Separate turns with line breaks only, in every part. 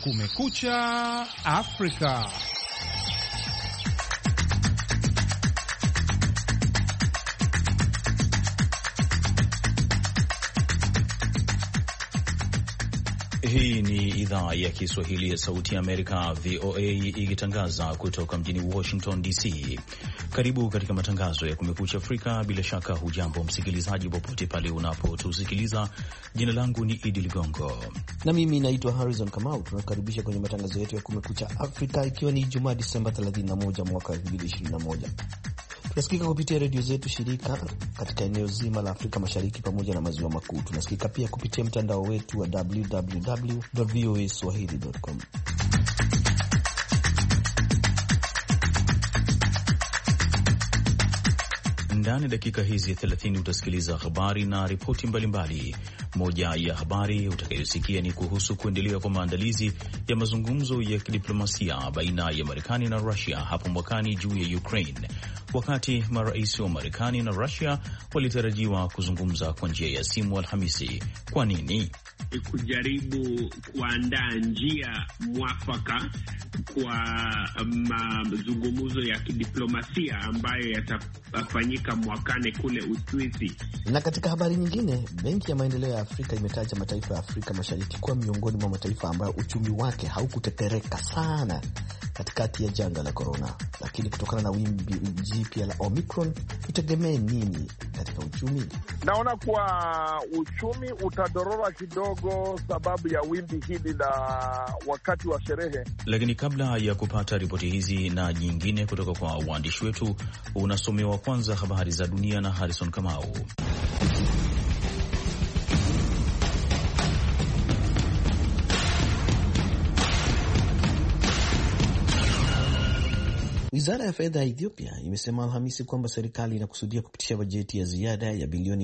Kumekucha Afrika.
Hii ni idhaa ya Kiswahili ya Sauti ya Amerika, VOA, ikitangaza kutoka mjini Washington DC. Karibu katika matangazo ya Kumekucha Afrika. Bila shaka hujambo msikilizaji, popote pale unapotusikiliza. Jina langu ni Idi Ligongo
na mimi naitwa Harrison Kamau. Tunakaribisha kwenye matangazo yetu ya Kumekucha Afrika, ikiwa ni Ijumaa Disemba 31 mwaka 2021. Tunasikika kupitia redio zetu shirika katika eneo zima la Afrika Mashariki pamoja na maziwa makuu. Tunasikika pia kupitia mtandao wetu wa www.voaswahili.com.
Ndani ya dakika hizi 30 utasikiliza habari na ripoti mbalimbali. Moja ya habari utakayosikia ni kuhusu kuendelea kwa maandalizi ya mazungumzo ya kidiplomasia baina ya Marekani na Russia hapo mwakani juu ya Ukraine, wakati marais wa Marekani na Russia walitarajiwa kuzungumza kwa njia ya simu Alhamisi. Kwa nini?
Kujaribu kuandaa njia mwafaka kwa mazungumzo ya kidiplomasia ambayo yatafanyika mwakani kule Uswisi.
Na katika habari nyingine, Benki ya Maendeleo ya Afrika imetaja mataifa ya Afrika Mashariki kuwa miongoni mwa mataifa ambayo uchumi wake haukutetereka sana katikati ya janga la corona. Lakini kutokana na wimbi jipya la Omicron, itegemee nini katika uchumi?
Naona kuwa uchumi utadorora kidogo sababu ya wimbi hili la wakati wa sherehe.
Lakini kabla ya kupata ripoti hizi na nyingine kutoka kwa waandishi wetu, unasomewa kwanza habari za dunia na Harrison Kamau.
Wizara ya fedha ya Ethiopia imesema Alhamisi kwamba serikali inakusudia kupitisha bajeti ya ziada ya bilioni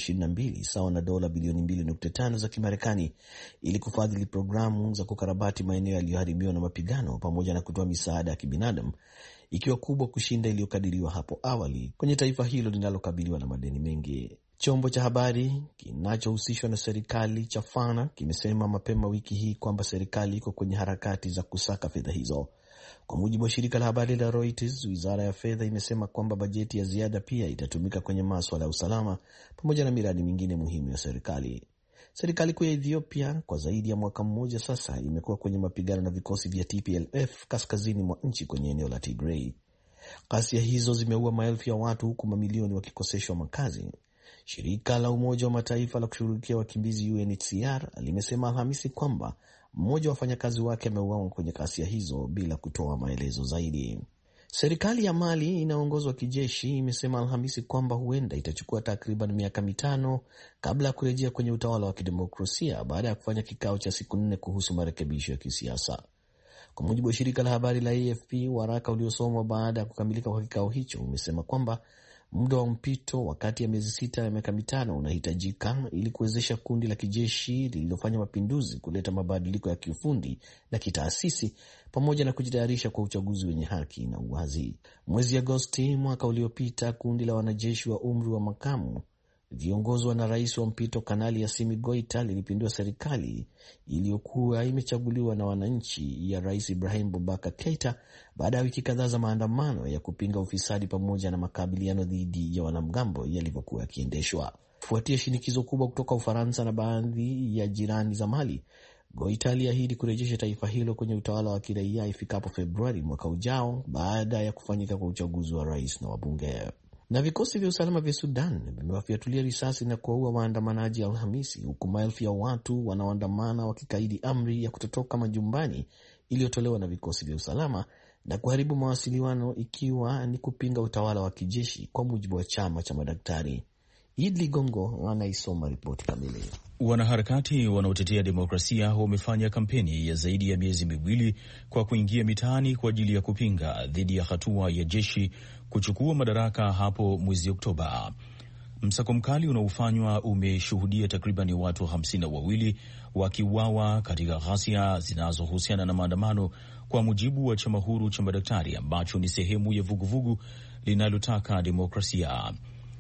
122 sawa na dola bilioni 2.5 za Kimarekani ili kufadhili programu za kukarabati maeneo yaliyoharibiwa na mapigano pamoja na kutoa misaada ya kibinadamu, ikiwa kubwa kushinda iliyokadiriwa hapo awali kwenye taifa hilo linalokabiliwa na madeni mengi. Chombo cha habari kinachohusishwa na serikali cha Fana kimesema mapema wiki hii kwamba serikali iko kwenye harakati za kusaka fedha hizo. Kwa mujibu wa shirika la habari la Reuters, wizara ya fedha imesema kwamba bajeti ya ziada pia itatumika kwenye masuala ya usalama pamoja na miradi mingine muhimu ya serikali. Serikali kuu ya Ethiopia kwa zaidi ya mwaka mmoja sasa imekuwa kwenye mapigano na vikosi vya TPLF kaskazini mwa nchi kwenye eneo la Tigray. Ghasia hizo zimeua maelfu ya watu huku mamilioni wakikoseshwa makazi. Shirika la Umoja wa Mataifa la kushughulikia wakimbizi UNHCR limesema Alhamisi kwamba mmoja wa wafanyakazi wake ameuawa kwenye ghasia hizo bila kutoa maelezo zaidi. Serikali ya Mali inaongozwa kijeshi imesema Alhamisi kwamba huenda itachukua takriban miaka 5 kabla ya kurejea kwenye utawala wa kidemokrasia baada ya kufanya kikao cha siku 4 kuhusu marekebisho ya kisiasa. Kwa mujibu wa shirika la habari la AFP, waraka uliosomwa baada ya kukamilika kwa kikao hicho umesema kwamba muda wa mpito wakati ya miezi 6 na miaka 5 unahitajika ili kuwezesha kundi la kijeshi lililofanya mapinduzi kuleta mabadiliko ya kiufundi na kitaasisi pamoja na kujitayarisha kwa uchaguzi wenye haki na uwazi. Mwezi Agosti mwaka uliopita, kundi la wanajeshi wa umri wa makamu viongozwa na rais wa mpito Kanali Assimi Goita lilipindua serikali iliyokuwa imechaguliwa na wananchi ya Rais Ibrahim Boubacar Keita baada ya wiki kadhaa za maandamano ya kupinga ufisadi pamoja na makabiliano dhidi ya wanamgambo yalivyokuwa yakiendeshwa. Kufuatia shinikizo kubwa kutoka Ufaransa na baadhi ya jirani za Mali, Goita aliahidi kurejesha taifa hilo kwenye utawala wa kiraia ifikapo Februari mwaka ujao baada ya kufanyika kwa uchaguzi wa rais na wabunge. Na vikosi vya usalama vya Sudan vimewafyatulia risasi na kuwaua waandamanaji Alhamisi, huku maelfu ya watu wanaoandamana wakikaidi amri ya kutotoka majumbani iliyotolewa na vikosi vya usalama na kuharibu mawasiliano, ikiwa ni kupinga utawala wa kijeshi, kwa mujibu wa chama cha madaktari. Idli Gongo anaisoma ripoti kamili.
Wanaharakati wanaotetea demokrasia wamefanya kampeni ya zaidi ya miezi miwili kwa kuingia mitaani kwa ajili ya kupinga dhidi ya hatua ya jeshi kuchukua madaraka hapo mwezi Oktoba. Msako mkali unaofanywa umeshuhudia takriban watu 52 wakiuawa katika ghasia zinazohusiana na maandamano, kwa mujibu wa chama huru cha madaktari ambacho ni sehemu ya vuguvugu linalotaka demokrasia.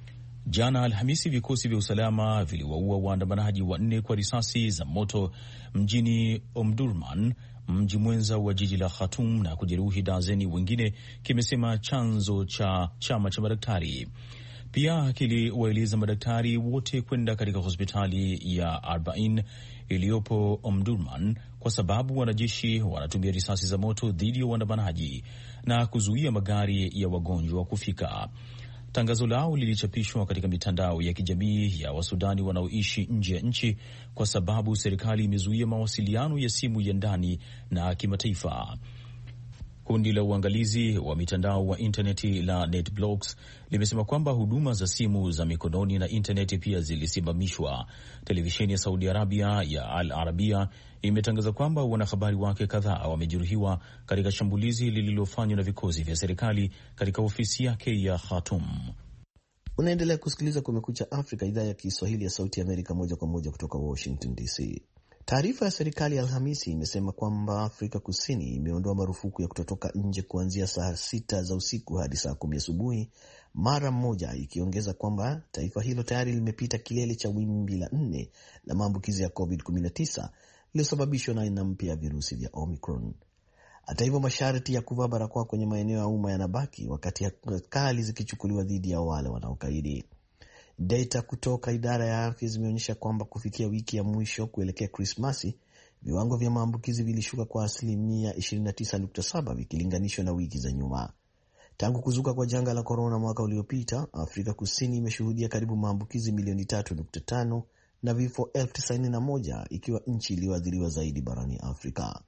Jana Alhamisi, vikosi vya usalama viliwaua waandamanaji 4 kwa risasi za moto mjini Omdurman, mji mwenza wa jiji la Khartoum na kujeruhi dazeni wengine, kimesema chanzo cha chama cha madaktari. Pia kiliwaeleza madaktari wote kwenda katika hospitali ya Arbain iliyopo Omdurman kwa sababu wanajeshi wanatumia risasi za moto dhidi ya waandamanaji na kuzuia magari ya wagonjwa kufika. Tangazo lao lilichapishwa katika mitandao ya kijamii ya Wasudani wanaoishi nje ya nchi kwa sababu serikali imezuia mawasiliano ya simu ya ndani na kimataifa. Kundi la uangalizi wa mitandao wa intaneti la NetBlocks limesema kwamba huduma za simu za mikononi na intaneti pia zilisimamishwa. Televisheni ya Saudi Arabia ya Al Arabia imetangaza kwamba wanahabari wake kadhaa wamejeruhiwa katika shambulizi lililofanywa na vikosi vya serikali katika ofisi yake ya Khartoum.
Unaendelea kusikiliza Kumekucha Afrika, idhaa ya Kiswahili ya Sauti ya Amerika, moja kwa moja kutoka Washington DC. Taarifa ya serikali ya Alhamisi imesema kwamba Afrika Kusini imeondoa marufuku ya kutotoka nje kuanzia saa 6 za usiku hadi saa 10 asubuhi mara moja, ikiongeza kwamba taifa hilo tayari limepita kilele cha wimbi la 4 la maambukizi ya COVID-19 lililosababishwa na aina mpya ya virusi vya Omicron. Hata hivyo, masharti ya kuvaa barakoa kwenye maeneo ya umma yanabaki, wakati hatua kali zikichukuliwa dhidi ya wale wanaokaidi. Data kutoka idara ya afya zimeonyesha kwamba kufikia wiki ya mwisho kuelekea Krismasi, viwango vya maambukizi vilishuka kwa asilimia 29.7 vikilinganishwa na wiki za nyuma. Tangu kuzuka kwa janga la korona mwaka uliopita, Afrika Kusini imeshuhudia karibu maambukizi milioni 3.5 na vifo 91,000 ikiwa nchi iliyoathiriwa zaidi barani Afrika.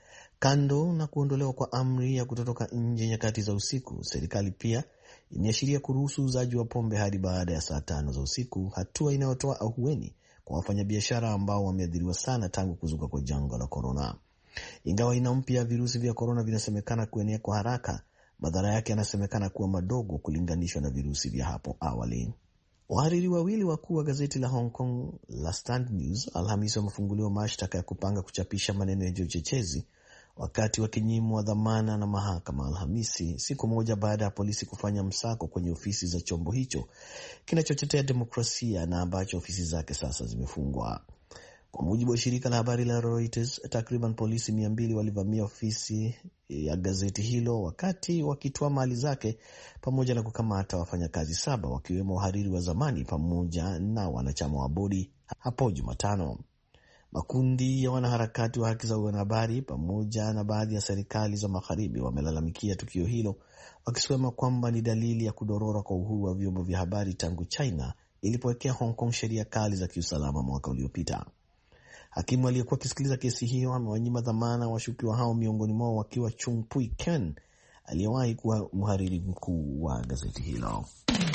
Kando na kuondolewa kwa amri ya kutotoka nje nyakati za usiku, serikali pia imeashiria kuruhusu uuzaji wa pombe hadi baada ya saa 5 za usiku, hatua inayotoa ahueni kwa wafanyabiashara ambao wameathiriwa sana tangu kuzuka kwa janga la korona. Ingawa aina mpya ya virusi vya korona vinasemekana kuenea kwa haraka, madhara yake yanasemekana kuwa madogo kulinganishwa na virusi vya hapo awali. Wahariri wawili wakuu wa gazeti la Hong Kong la Stand News Alhamisi wamefunguliwa mashtaka ya kupanga kuchapisha maneno ya uchochezi wakati wakinyimwa dhamana na mahakama Alhamisi, siku moja baada ya polisi kufanya msako kwenye ofisi za chombo hicho kinachotetea demokrasia na ambacho ofisi zake sasa zimefungwa. Kwa mujibu wa shirika la habari la Reuters, takriban polisi 200 walivamia ofisi ya gazeti hilo wakati wakitoa mali zake pamoja na kukamata wafanyakazi 7 wakiwemo wahariri wa zamani pamoja na wanachama wa bodi hapo Jumatano. Makundi ya wanaharakati wa haki za wanahabari pamoja na baadhi ya serikali za magharibi wamelalamikia tukio hilo, wakisema kwamba ni dalili ya kudorora kwa uhuru wa vyombo vya habari tangu China ilipowekea Hong Kong sheria kali za kiusalama mwaka uliopita. Hakimu aliyekuwa akisikiliza kesi hiyo amewanyima dhamana washukiwa hao, miongoni mwao wakiwa Chung Pui Ken aliyewahi kuwa mhariri mkuu wa gazeti hilo.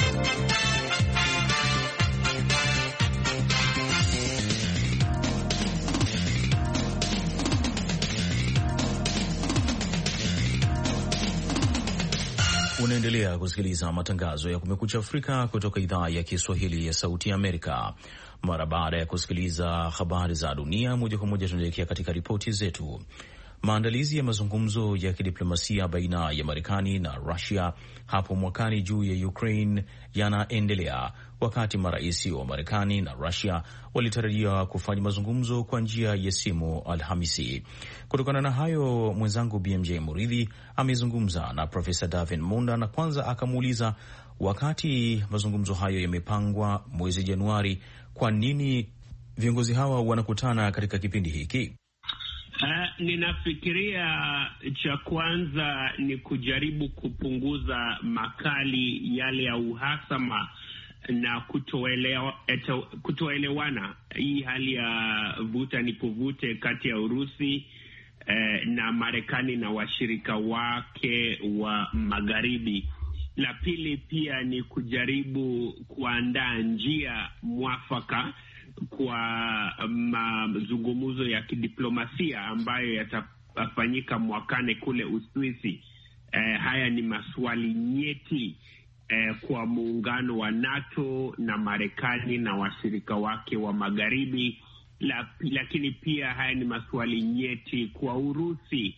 Unaendelea kusikiliza matangazo ya Kumekucha Afrika kutoka idhaa ya Kiswahili ya Sauti ya Amerika. Mara baada ya kusikiliza habari za dunia moja kwa moja, tunaelekea katika ripoti zetu. Maandalizi ya mazungumzo ya kidiplomasia baina ya Marekani na Russia hapo mwakani juu ya Ukraine yanaendelea, wakati marais wa Marekani na Russia walitarajia kufanya mazungumzo kwa njia ya simu Alhamisi. Kutokana na hayo, mwenzangu BMJ Muridhi amezungumza na Profesa Davin Monda na kwanza akamuuliza, wakati mazungumzo hayo yamepangwa mwezi Januari, kwa nini viongozi hawa wanakutana katika kipindi hiki?
Ninafikiria cha kwanza ni kujaribu kupunguza makali yale ya uhasama na kutoelewana, hii hali ya vuta ni kuvute kati ya Urusi na Marekani na washirika wake wa magharibi. La pili pia ni kujaribu kuandaa njia mwafaka kwa mazungumzo ya kidiplomasia ambayo yatafanyika mwakane kule Uswisi. Haya ni maswali nyeti kwa muungano wa NATO na Marekani na washirika wake wa magharibi. Lakini pia haya ni maswali nyeti kwa Urusi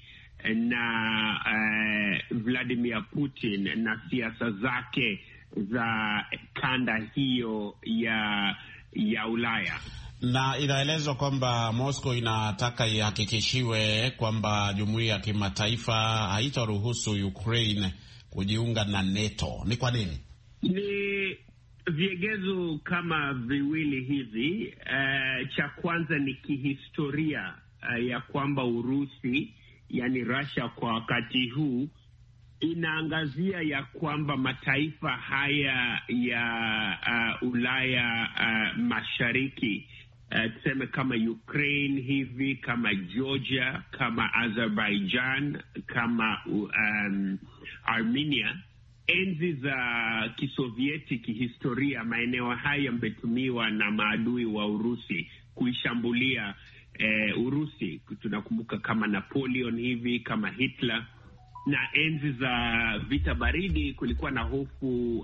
na Vladimir Putin na siasa zake za kanda hiyo ya Ulaya.
Na inaelezwa kwamba Moscow inataka ihakikishiwe kwamba jumuiya ya kimataifa haitaruhusu Ukraine kujiunga na NATO. Ni kwa nini?
Ni viegezo kama viwili hivi. Cha kwanza ni kihistoria, ya kwamba Urusi, yani Russia, kwa wakati huu inaangazia ya kwamba mataifa haya ya Ulaya Mashariki, tuseme kama Ukraine hivi, kama Georgia, kama Azerbaijan, kama Armenia, enzi za Kisovieti kihistoria, maeneo haya yametumiwa na maadui wa Urusi kuishambulia Urusi. Tunakumbuka kama Napoleon hivi, kama Hitler. Na enzi za vita baridi kulikuwa na hofu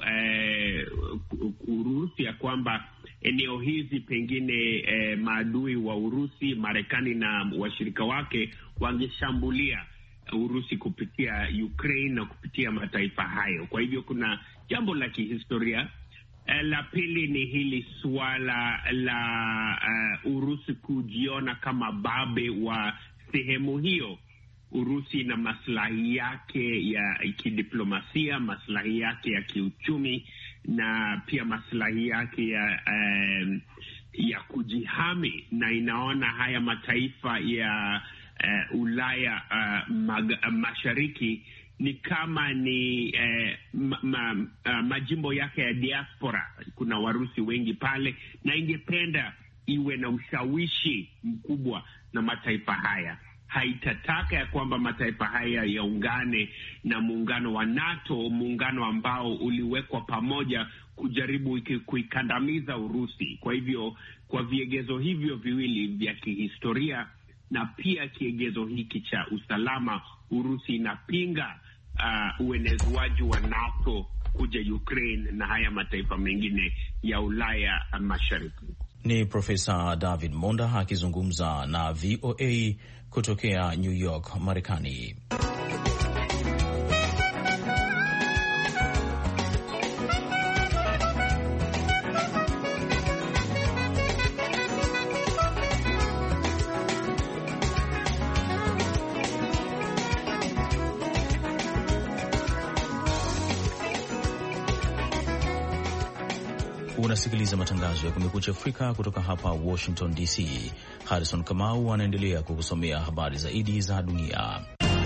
Urusi ya kwamba eneo hizi pengine maadui wa Urusi, Marekani na washirika wake, wangeshambulia Urusi kupitia Ukraine na kupitia mataifa hayo. Kwa hivyo kuna jambo la kihistoria. La pili ni hili suala la Urusi kujiona kama babe wa sehemu hiyo. Urusi na maslahi yake ya kidiplomasia, maslahi yake ya kiuchumi, na pia maslahi yake ya kujihami, na inaona haya mataifa ya Ulaya Mashariki ni kama ni majimbo yake ya diaspora. Kuna Warusi wengi pale, na ingependa iwe na ushawishi mkubwa na mataifa haya. Haitataka ya kwamba mataifa haya yaungane na muungano wa NATO, muungano ambao uliwekwa pamoja kujaribu kuikandamiza Urusi. Kwa hivyo, kwa viegezo hivyo viwili vya kihistoria na pia kiegezo hiki cha usalama, Urusi inapinga uenezwaji wa NATO kuja Ukraine na haya mataifa mengine ya Ulaya Mashariki.
Ni Profesa David Monda akizungumza na VOA kutokea New York, Marekani. Unasikiliza matangazo ya Kumekucha Afrika kutoka hapa Washington DC. Harrison Kamau anaendelea kukusomea habari zaidi za dunia.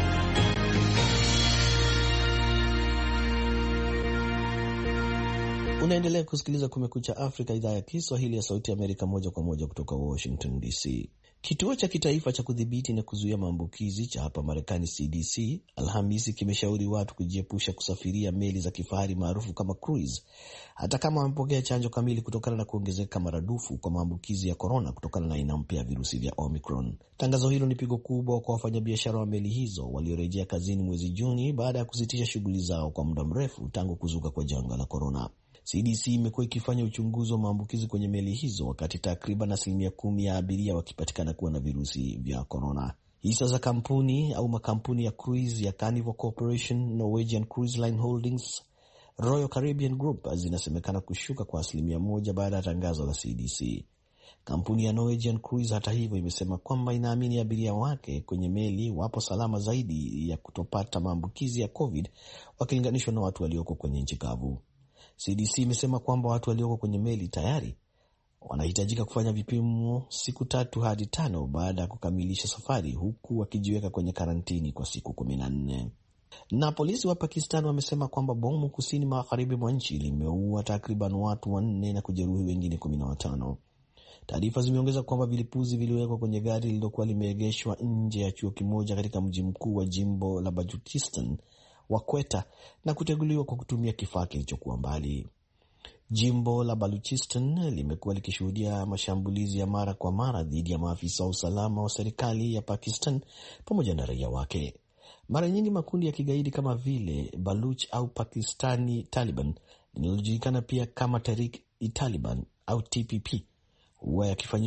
Unaendelea kusikiliza Kumekucha Afrika, idhaa ya Kiswahili ya Sauti ya Amerika, moja kwa moja kutoka Washington DC. Kituo cha kitaifa cha kudhibiti na kuzuia maambukizi cha hapa Marekani, CDC, Alhamisi kimeshauri watu kujiepusha kusafiria meli za kifahari maarufu kama cruise, hata kama wamepokea chanjo kamili, kutokana na kuongezeka maradufu kwa maambukizi ya korona kutokana na aina mpya ya virusi vya Omicron. Tangazo hilo ni pigo kubwa kwa wafanyabiashara wa meli hizo waliorejea kazini mwezi Juni baada ya kusitisha shughuli zao kwa muda mrefu tangu kuzuka kwa janga la korona. CDC imekuwa ikifanya uchunguzi wa maambukizi kwenye meli hizo, wakati takriban 10% ya abiria wakipatikana kuwa na virusi vya korona. Hisa za kampuni au makampuni ya cruise ya Carnival Corporation, Norwegian Cruise Line Holdings, Royal Caribbean Group zinasemekana kushuka kwa 1% baada ya tangazo la CDC. Kampuni ya Norwegian Cruise, hata hivyo, imesema kwamba inaamini abiria wake kwenye meli wapo salama zaidi ya kutopata maambukizi ya COVID wakilinganishwa na watu walioko kwenye nchi kavu. CDC imesema kwamba watu walioko kwenye meli tayari wanahitajika kufanya vipimo siku 3 hadi 5 baada ya kukamilisha safari, huku wakijiweka kwenye karantini kwa siku 14. Na polisi wa Pakistan wamesema kwamba bomu kusini magharibi mwa nchi limeua takriban watu 4 na kujeruhi wengine 15. Taarifa zimeongeza kwamba vilipuzi viliwekwa kwenye gari lililokuwa limeegeshwa nje ya chuo kimoja katika mji mkuu wa jimbo la Baluchistan wa Quetta na kuteguliwa kwa kutumia kifaa kilichokuwa mbali. Jimbo la Baluchistan limekuwa likishuhudia mashambulizi ya mara kwa mara dhidi ya maafisa wa usalama wa serikali ya Pakistan pamoja na raia wake. Mara nyingi makundi ya kigaidi kama vile Baluch au Pakistani Taliban, linalojulikana pia kama Tehrik-i-Taliban au TPP, huwa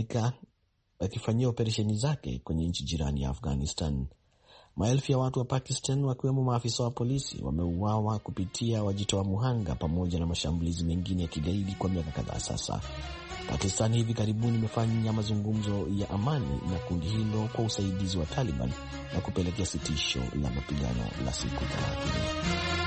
yakifanyia operesheni zake kwenye nchi jirani ya Afghanistan. Maelfu ya watu wa Pakistan, wakiwemo maafisa wa polisi, wameuawa kupitia wajitoa muhanga pamoja na mashambulizi mengine ya kigaidi kwa miaka kadhaa sasa. Pakistan hivi karibuni imefanya mazungumzo ya amani na kundi hilo kwa usaidizi wa Taliban na kupelekea sitisho la mapigano la siku 30.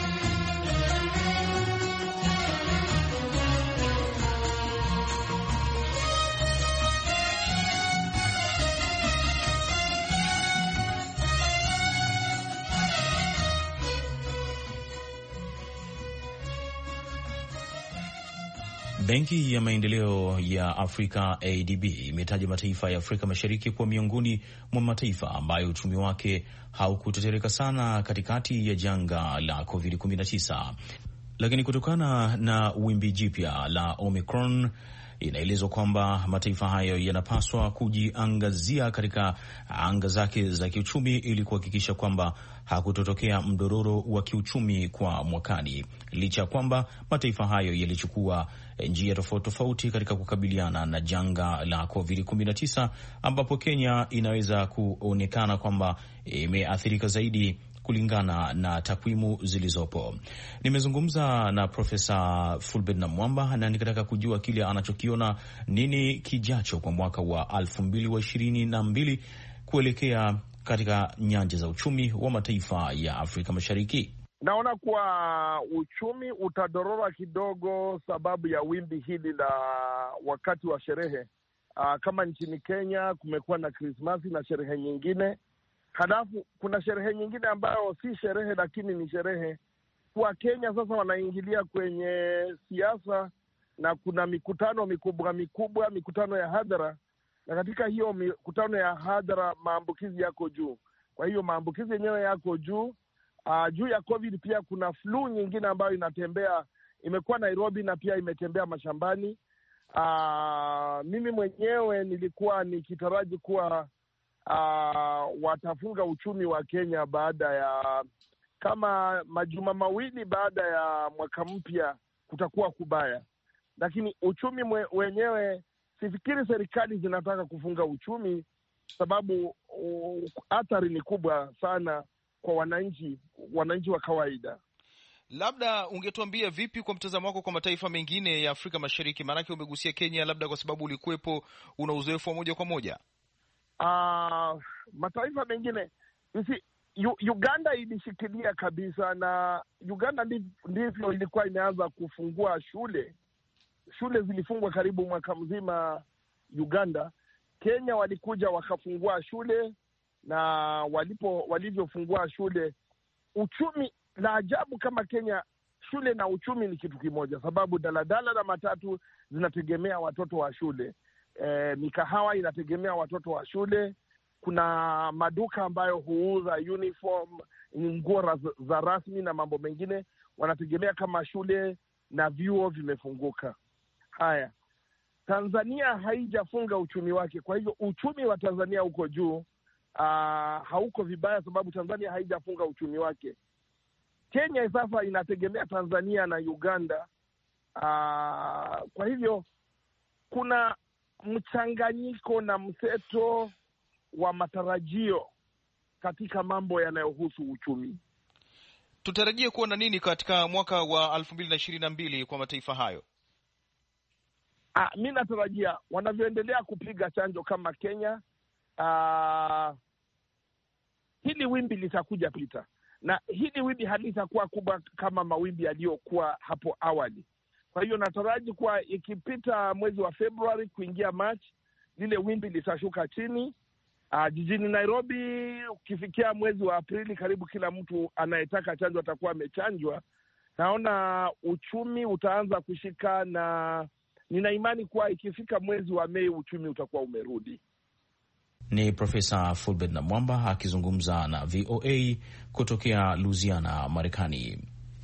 Benki ya Maendeleo ya Afrika ADB imetaja mataifa ya Afrika Mashariki kuwa miongoni mwa mataifa ambayo uchumi wake haukutetereka sana katikati ya janga la COVID-19. Lakini kutokana na wimbi jipya la Omicron, inaelezwa kwamba mataifa hayo yanapaswa kujiangazia katika anga zake za kiuchumi ili kuhakikisha kwamba hakutotokea mdororo wa kiuchumi kwa mwakani, licha ya kwamba mataifa hayo yalichukua njia tofauti tofauti katika kukabiliana na janga la COVID-19, ambapo Kenya inaweza kuonekana kwamba imeathirika zaidi kulingana na takwimu zilizopo. Nimezungumza na Profesa Fulbert Namwamba na nikataka kujua kile anachokiona nini kijacho kwa mwaka wa 2022 kuelekea katika nyanja za uchumi wa mataifa ya Afrika Mashariki.
Naona kuwa uchumi utadorora kidogo sababu ya wimbi hili la wakati wa sherehe. Kama nchini Kenya kumekuwa na Krismasi na sherehe nyingine. Halafu kuna sherehe nyingine ambayo si sherehe lakini ni sherehe. Kwa Kenya sasa wanaingilia kwenye siasa na kuna mikutano mikubwa, mikutano ya hadhara, na katika hiyo mikutano ya hadhara maambukizi yako juu. Kwa hiyo maambukizi yenyewe yako juu. Juu ya COVID pia kuna flu nyingine ambayo inatembea, imekuwa Nairobi na pia imetembea mashambani. Mimi mwenyewe nilikuwa nikitaraji kuwa watafunga uchumi wa Kenya baada ya kama majuma mawili baada ya mwaka mpya kutakuwa kubaya, lakini uchumi wenyewe sifikiri serikali zinataka kufunga uchumi, sababu athari ni kubwa sana kwa wananchi wa kawaida.
Labda ungetuambia vipi kwa mtazamo wako kwa mataifa mengine ya Afrika Mashariki? Maanake umegusia Kenya, labda kwa sababu ulikuwepo, una uzoefu wa moja kwa moja.
Mataifa mengine Uganda ilishikilia kabisa, na Uganda ndivyo ilikuwa imeanza kufungua shule. Shule zilifungwa karibu mwaka mzima Uganda. Kenya walikuja wakafungua shule, na walivyofungua shule, uchumi, la ajabu kama Kenya, shule na uchumi ni kitu kimoja, sababu daladala na matatu zinategemea watoto wa shule. Mikahawa inategemea watoto wa shule. Kuna maduka ambayo huuza uniform, nguo za rasmi na mambo mengine, wanategemea kama shule na vyuo vimefunguka. Haya, Tanzania haijafunga uchumi wake, kwa hivyo uchumi wa Tanzania uko juu. Hauko vibaya sababu Tanzania haijafunga uchumi wake. Kenya sasa inategemea Tanzania na Uganda. Kwa hivyo kuna mchanganyiko na mseto wa matarajio katika mambo yanayohusu uchumi.
Tutarajie kuona nini katika mwaka wa 2022 kwa mataifa hayo?
Mi natarajia wanavyoendelea kupiga chanjo kama Kenya, hili wimbi litakuja pita, na hili wimbi halitakuwa kubwa kama mawimbi yaliyokuwa hapo awali. Kwa hiyo nataraji kuwa ikipita mwezi wa Februari kuingia Machi, lile wimbi litashuka chini. Jijini Nairobi ukifikia mwezi wa Aprili, karibu kila mtu anayetaka chanjo atakuwa amechanjwa. Naona uchumi utaanza kushika, na nina imani kuwa ikifika mwezi wa Mei uchumi utakuwa umerudi.
Ni Profesa Fulbert Namwamba akizungumza na VOA kutokea Louisiana, Marekani.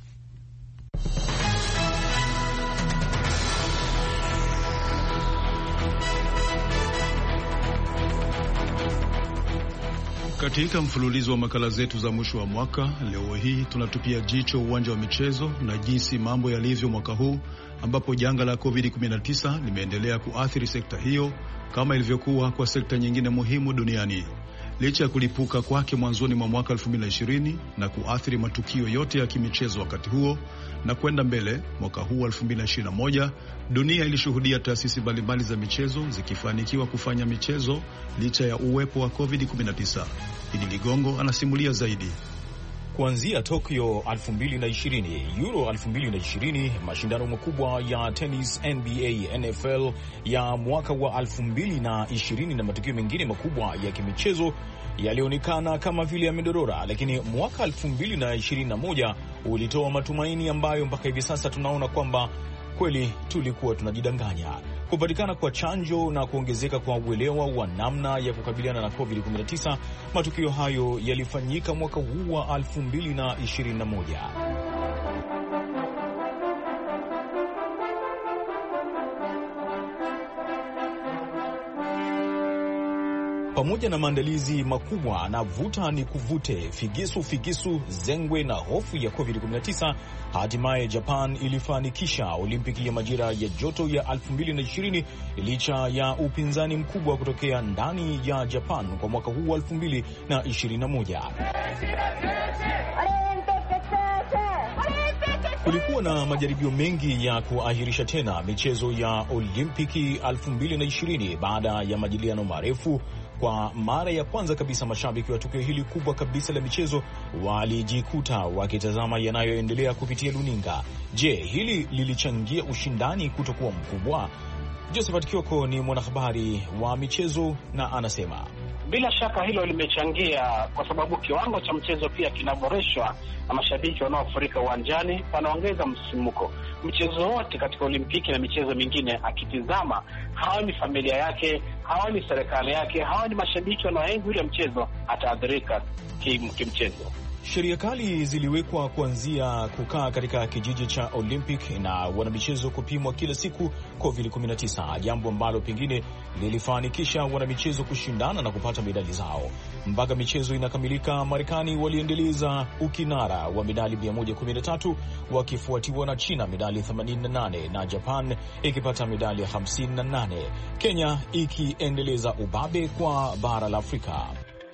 Katika mfululizo wa makala zetu za mwisho wa mwaka, leo hii tunatupia jicho uwanja wa michezo na jinsi mambo yalivyo mwaka huu, ambapo janga la COVID-19 limeendelea kuathiri sekta hiyo kama ilivyokuwa kwa sekta nyingine muhimu duniani. licha ya kulipuka kwake mwanzoni mwa mwaka 2020 na kuathiri matukio yote ya kimichezo wakati huo na kwenda mbele. Mwaka huu 2021 dunia ilishuhudia taasisi mbalimbali za michezo zikifanikiwa kufanya michezo licha ya uwepo wa COVID-19. Idi Ligongo anasimulia zaidi.
Kuanzia Tokyo 2020, Euro 2020, mashindano makubwa ya tennis, NBA, NFL ya mwaka wa 2020 na matukio mengine makubwa ya kimichezo yalionekana kama vile yamedorora, lakini mwaka 2021 ulitoa matumaini ambayo mpaka hivi sasa tunaona kwamba kweli tulikuwa tunajidanganya. Kupatikana kwa chanjo na kuongezeka kwa uelewa wa namna ya kukabiliana na COVID-19, matukio hayo yalifanyika mwaka huu wa 2021. Pamoja na maandalizi makubwa na vuta ni kuvute, figisu, zengwe na hofu ya COVID-19, hatimaye Japan ilifanikisha Olimpiki ya majira ya joto ya 2020 licha ya upinzani mkubwa kutokea ndani ya Japan kwa mwaka huu 2021. Kulikuwa na majaribio mengi ya kuahirisha tena michezo ya Olimpiki 2020 baada ya majadiliano marefu. Kwa mara ya kwanza kabisa mashabiki wa tukio hili kubwa kabisa la michezo walijikuta wakitazama yanayoendelea kupitia luninga. Je, hili lilichangia ushindani kutokuwa mkubwa? Josephat Kioko ni mwanahabari wa michezo na anasema
bila shaka hilo limechangia, kwa sababu kiwango cha mchezo pia kinaboreshwa na mashabiki wanaofurika uwanjani wanaongeza msimuko. Mchezo wote katika Olimpiki na michezo mingine akitizama, hawa ni familia yake, hawa ni serikali yake, hawa ni mashabiki wanaoenzi ule mchezo, ataathirika kimchezo.
Sheria kali ziliwekwa kuanzia kukaa katika kijiji cha Olympic na wanamichezo kupimwa kila siku COVID-19, jambo ambalo pengine lilifanikisha wanamichezo kushindana na kupata medali zao. Mpaka michezo inakamilika, Marekani waliendeleza ukinara wa medali 113 wakifuatiwa na China medali 88 na Japan ikipata medali 58, Kenya ikiendeleza ubabe kwa bara la Afrika.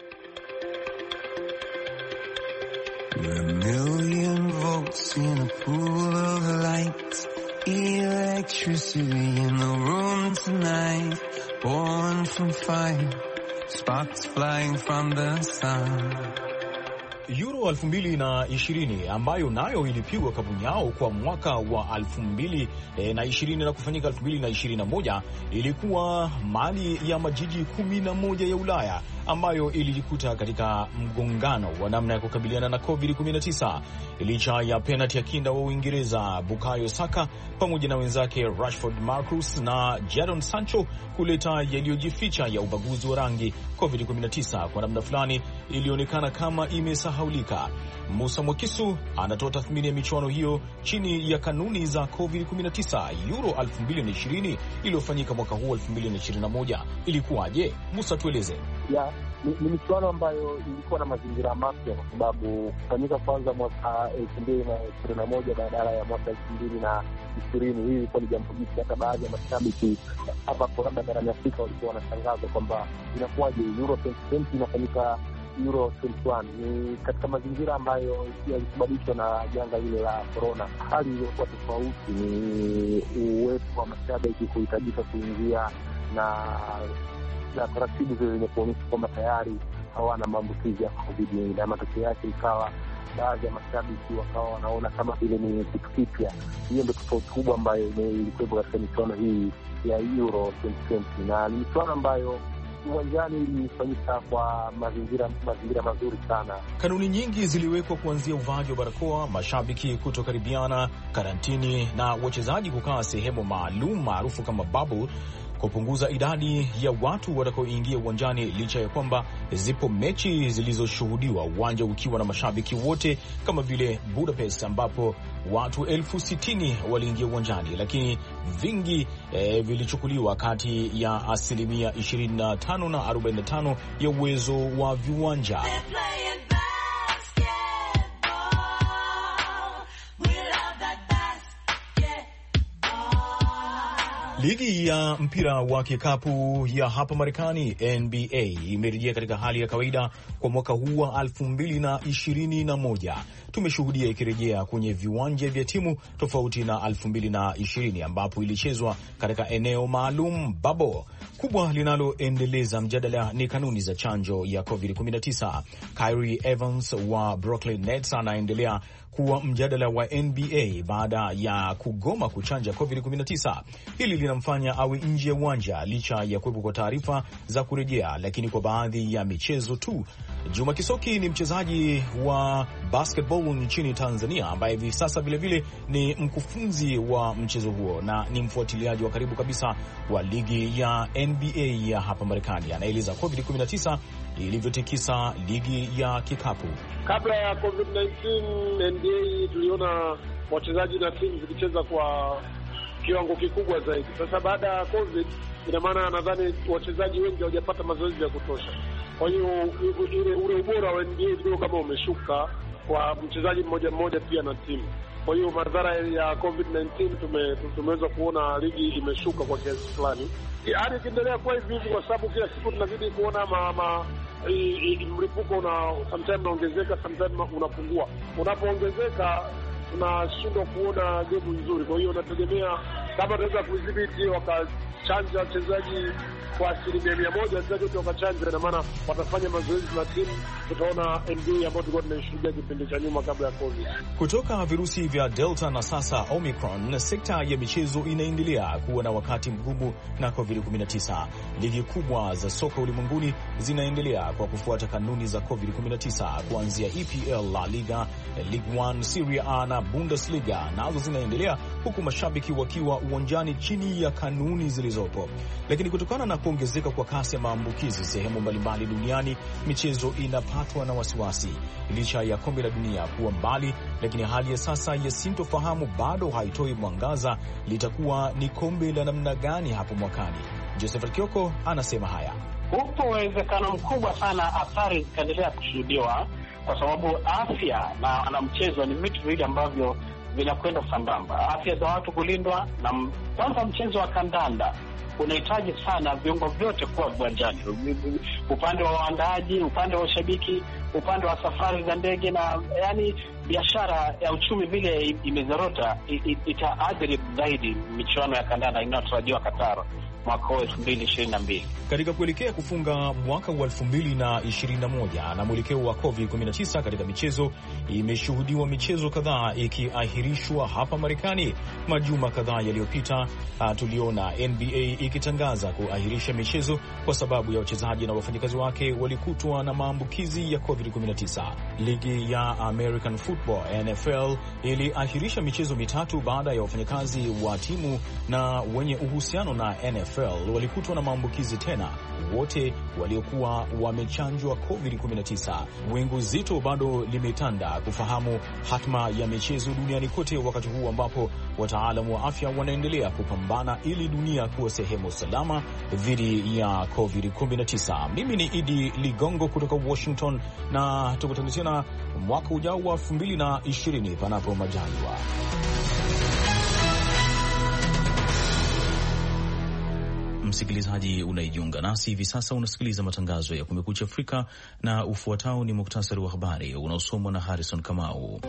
We're a million volts in a pool of light, electricity in the room tonight, born from fire, sparks flying from the sun.
Euro 2020 ambayo nayo ilipigwa kabunyao kwa mwaka wa 2020 na kufanyika 2021 ilikuwa mali ya majiji 11 ya Ulaya ambayo ilijikuta katika mgongano wa namna ya kukabiliana na COVID-19 licha ya penalti ya kinda wa Uingereza Bukayo Saka pamoja na wenzake Rashford, Marcus na Jadon Sancho kuleta yaliyojificha ya ubaguzi wa rangi. COVID-19 kwa namna fulani ilionekana kama imesahaulika. Musa Mwakisu anatoa tathmini ya michuano hiyo chini ya kanuni za COVID-19. Euro 2020 iliyofanyika mwaka huu 2021 ilikuwaje? Musa, tueleze.
Ni michuano ambayo ilikuwa na mazingira mapya kwa sababu kufanyika kwanza mwaka 2021 badala ya mwaka 2020. Hii ilikuwa ni jambo jipya. Hata baadhi ya mashabiki hapa kwa labda barani Afrika walikuwa wanashangaza kwamba inakuwaje Euro 2020 inafanyika Euro 21. Ni katika mazingira ambayo yalikubadilishwa na janga hile la corona. Hali iliyokuwa tofauti ni uwepo wa mashabiki kuhitajika kuingia na taratibu zile zenye kuonyesha kwamba tayari hawana maambukizi ya COVID, na matokeo yake ikawa baadhi ya mashabiki wakawa wanaona kama vile ni kitu kipya. Hiyo ndio tofauti kubwa ambayo ilikuwepo katika michuano hii ya Euro 2020, na ni michuano ambayo uwanjani ilifanyika kwa mazingira mazuri sana.
Kanuni nyingi ziliwekwa kuanzia uvaaji wa barakoa, mashabiki kutokaribiana, karantini na wachezaji kukaa sehemu maalum maarufu kama bubble, kupunguza idadi ya watu watakaoingia uwanjani, licha ya kwamba zipo mechi zilizoshuhudiwa uwanja ukiwa na mashabiki wote kama vile Budapest ambapo watu 60,000 waliingia uwanjani, lakini vingi vilichukuliwa kati ya asilimia 25 na 45 ya uwezo wa viwanja. Ligi ya mpira wa kikapu ya hapa Marekani, NBA, imerejea katika hali ya kawaida kwa mwaka huu wa 2021. Tumeshuhudia ikirejea kwenye viwanja vya timu tofauti na 2020 ambapo ilichezwa katika eneo maalum bubble. Kubwa linaloendeleza mjadala ni kanuni za chanjo ya COVID-19. Kyrie Evans wa Brooklyn Nets anaendelea kuwa mjadala wa NBA baada ya kugoma kuchanja COVID-19. Hili linamfanya awe nje ya uwanja licha ya kuwepo kwa taarifa za kurejea, lakini kwa baadhi ya michezo tu. Juma Kisoki ni mchezaji wa basketball nchini Tanzania ambaye hivi sasa vilevile ni mkufunzi wa mchezo huo na ni mfuatiliaji wa karibu kabisa wa ligi ya NBA ya hapa Marekani. Anaeleza COVID-19 ilivyotikisa ligi ya kikapu.
Kabla ya COVID-19 NBA tuliona wachezaji na timu zikicheza kwa kiwango kikubwa zaidi. Sasa baada ya COVID, ina maana nadhani wachezaji wengi hawajapata mazoezi ya kutosha. Kwa hiyo ule ubora wa NBA ndio kama umeshuka kwa mchezaji mmoja mmoja pia na timu. Kwa hiyo madhara ya COVID-19 tumeweza kuona ligi imeshuka kwa kiasi fulani. Hadi ikiendelea kwa hivi kwa sababu kila siku tunazidi kuona mlipuko sometimes unaongezeka, sometimes unapungua. Unapoongezeka tunashindwa kuona game nzuri. Kwa hiyo nategemea kama tunaweza kudhibiti wakachanja wachezaji kwa 100%, wachezaji wote wakachanja, na maana watafanya mazoezi na timu, tutaona NBA ambayo tulikuwa tunashuhudia kipindi cha nyuma kabla ya COVID.
Kutoka virusi vya Delta na sasa Omicron, sekta ya michezo inaendelea kuwa na wakati mgumu na COVID-19. Ligi kubwa za soka ulimwenguni zinaendelea kwa kufuata kanuni za COVID-19, kuanzia EPL, La Liga, League 1, Serie A na Bundesliga nazo zinaendelea, huku mashabiki wakiwa uwanjani chini ya kanuni zilizopo. Lakini kutokana na kuongezeka kwa kasi ya maambukizi sehemu mbalimbali duniani, michezo inapatwa na wasiwasi. Licha ya kombe la dunia kuwa mbali, lakini hali ya sasa ya sintofahamu bado haitoi mwangaza litakuwa ni kombe la namna gani hapo mwakani. Josephat Kioko anasema haya.
Upo uwezekano mkubwa sana athari zikaendelea kushuhudiwa, kwa sababu afya na mchezo ni vitu viwili ambavyo vinakwenda sambamba. Afya za watu kulindwa, na kwanza mchezo wa kandanda unahitaji sana viungo vyote kuwa viwanjani, upande wa waandaaji, upande wa ushabiki, upande wa safari za ndege, na yani biashara ya uchumi vile imezorota, itaathiri zaidi michuano ya kandanda inayotarajiwa Qatar mwaka 2022.
Katika kuelekea kufunga mwaka wa 2021 na mwelekeo wa COVID-19 katika michezo, imeshuhudiwa michezo kadhaa ikiahirishwa hapa Marekani. Majuma kadhaa yaliyopita tuliona NBA ikitangaza kuahirisha michezo kwa sababu ya wachezaji na wafanyakazi wake walikutwa na maambukizi ya COVID-19. Ligi ya American Football NFL iliahirisha michezo mitatu baada ya wafanyakazi wa timu na wenye uhusiano na NFL walikutwa na maambukizi tena, wote waliokuwa wamechanjwa COVID-19. Wingu zito bado limetanda kufahamu hatma ya michezo duniani kote, wakati huu ambapo wataalamu wa afya wanaendelea kupambana ili dunia kuwa sehemu salama dhidi ya COVID-19. Mimi ni Idi Ligongo kutoka Washington, na tukutane tena mwaka ujao wa 2020 panapo majaliwa. Msikilizaji unajiunga nasi hivi sasa, unasikiliza matangazo ya Kumekucha Afrika, na ufuatao ni muktasari wa habari unaosomwa na Harrison Kamau.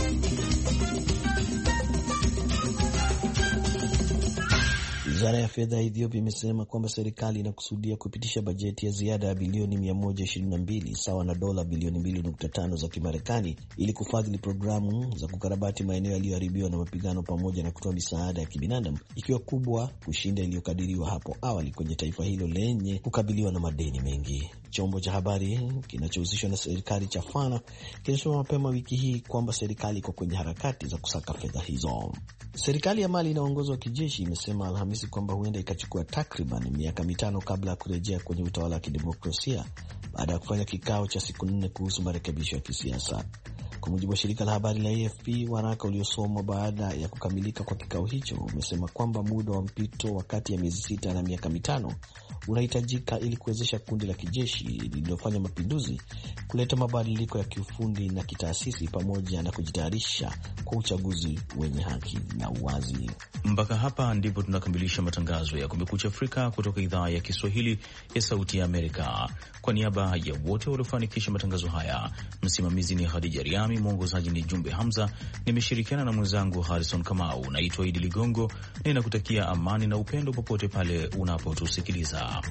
Wizara ya fedha ya Ethiopia imesema kwamba serikali inakusudia kupitisha bajeti ya ziada ya bilioni 122 sawa na dola bilioni 2.5 za Kimarekani ili kufadhili programu za kukarabati maeneo yaliyoharibiwa na mapigano pamoja na kutoa misaada ya kibinadamu, ikiwa kubwa kushinda iliyokadiriwa hapo awali kwenye taifa hilo lenye kukabiliwa na madeni mengi. Chombo cha habari kinachohusishwa na serikali cha Fana kinasema mapema wiki hii kwamba serikali iko kwenye harakati za kusaka fedha hizo. Serikali ya Mali inaongozwa kijeshi imesema Alhamisi kwamba huenda ikachukua takriban miaka 5 kabla ya kurejea kwenye utawala wa kidemokrasia baada ya kufanya kikao cha siku 4 kuhusu marekebisho ya kisiasa. Kwa mujibu wa shirika la habari la AFP, waraka uliosomwa baada ya kukamilika kwa kikao hicho umesema kwamba muda wa mpito wa kati ya miezi 6 na miaka 5 unahitajika ili kuwezesha kundi la kijeshi lililofanya mapinduzi kuleta mabadiliko ya kiufundi na kitaasisi pamoja na kujitayarisha kwa uchaguzi wenye haki na uwazi.
Mpaka hapa ndipo tunakamilisha matangazo ya Kumekucha Afrika kutoka idhaa ya Kiswahili ya Sauti ya Amerika. Kwa niaba ya wote waliofanikisha matangazo haya, msimamizi ni Khadija Riami, mwongozaji ni Jumbe Hamza, nimeshirikiana na mwenzangu Harrison Kamau. Naitwa Idi Ligongo, ninakutakia amani na upendo popote pale unapotusikiliza.